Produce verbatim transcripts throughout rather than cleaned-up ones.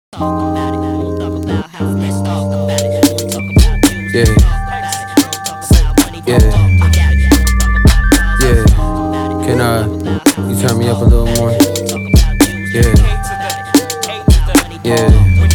Yeah, yeah, yeah. Can uh, you turn me up a little more? Yeah, yeah.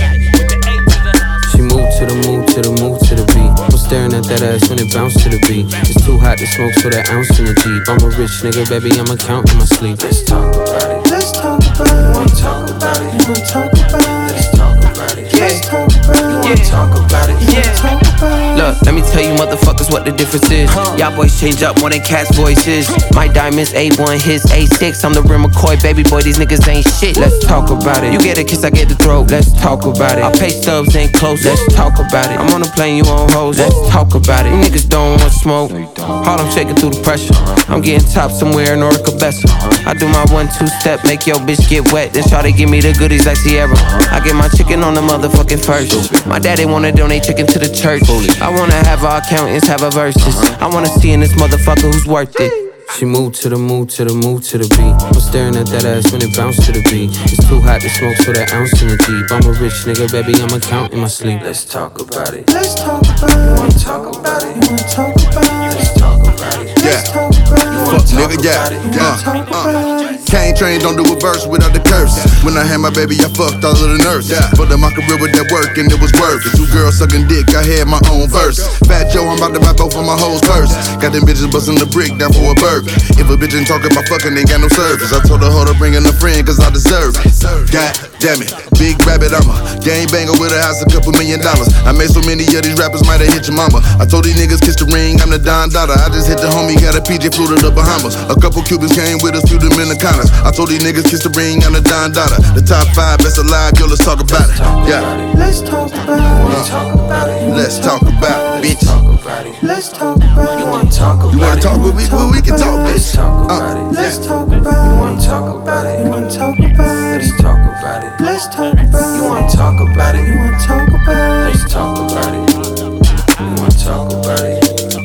She moved to the move, to the move, to the beat. I'm staring at that ass when it bounce to the beat. It's too hot to smoke, so that ounce in the Jeep. I'm a rich nigga, baby, I'ma count in my sleep. Let's talk about it. Let's talk about it. You wanna talk about it? You wanna talk about it? Let's talk about it. Yeah. Let's talk about it. You wanna talk about it? Yeah. Talk about it. Look, let me tell you motherfuckers what the difference is. Y'all boys change up more than cats' voices. My diamonds A one, his A six. I'm the real McCoy, baby boy, these niggas ain't shit. Let's talk about it. You get a kiss, I get the throat. Let's talk about it. Our pay stubs ain't close. Let's talk about it. I'm on the plane, you on hoes. Let's talk about it. You niggas don't want smoke. Harlem shaking through the pressure. I'm getting top somewhere in Orica Bessa. I do my one two step, make your bitch get wet. Then try to give me the goodies like Sierra. I get my chicken on the motherfucking first. My daddy wanna donate chicken to the church. I wanna have our accountants have a verses. I wanna see in this motherfucker who's worth it. She moved to the move, to the move, to the beat. I'm staring at that ass when it bounce to the beat. It's too hot to smoke, so that ounce in the Jeep. I'm a rich nigga, baby, I'ma count in my sleep. Let's talk about it. Let's talk about it. You wanna talk about it? You wanna talk about it? Let's talk about it. Yeah. Let's talk about it. Fuck nigga, yeah. Uh, uh. Cane train, don't do a verse without the curse. When I had my baby, I fucked all of the nurses. But my career with that work and it was worth it. Two girls sucking dick, I had my own verse. Fat Joe, I'm about to buy both of my hoes first. Got them bitches busting the brick down for a burger. If a bitch ain't talking about fucking, ain't got no service. I told her, hold her, bring in a friend, cause I deserve it. God damn it, big rabbit, I'm a gang banger with a house, a couple million dollars. I made so many of these rappers, might have hit your mama. I told these niggas, kiss the ring, I'm the Don Dada. I just hit the homie, got a P J flew to the Bahamas. A couple Cubans came with us, threw them in the corners. I told these niggas, kiss the ring, I'm the Don Dada. The top five best alive, yo, let's talk about it. Yeah. Let's talk about it. Let's talk about it. Let's talk about it, bitch. Let's talk about it. You wanna talk about it? You wanna talk, but we, we can talk, bitch. Let's talk about it. Let's talk about it. You wanna talk about it? You wanna talk about it? Let's talk about it. Let's talk about it. You wanna talk about it? You wanna talk about it? Let's talk about it. You wanna talk about it?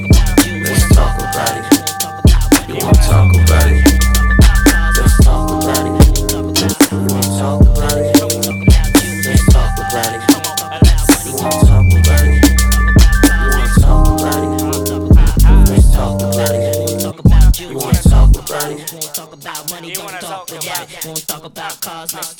Let's talk about it. You wanna talk about it? Let's talk about it. You wanna talk about it? Let's talk about it. You wanna talk about it? You wanna talk about it? Let's talk about it. You wanna talk about it? Won't talk about money, don't talk about it. Won't talk about cars, let's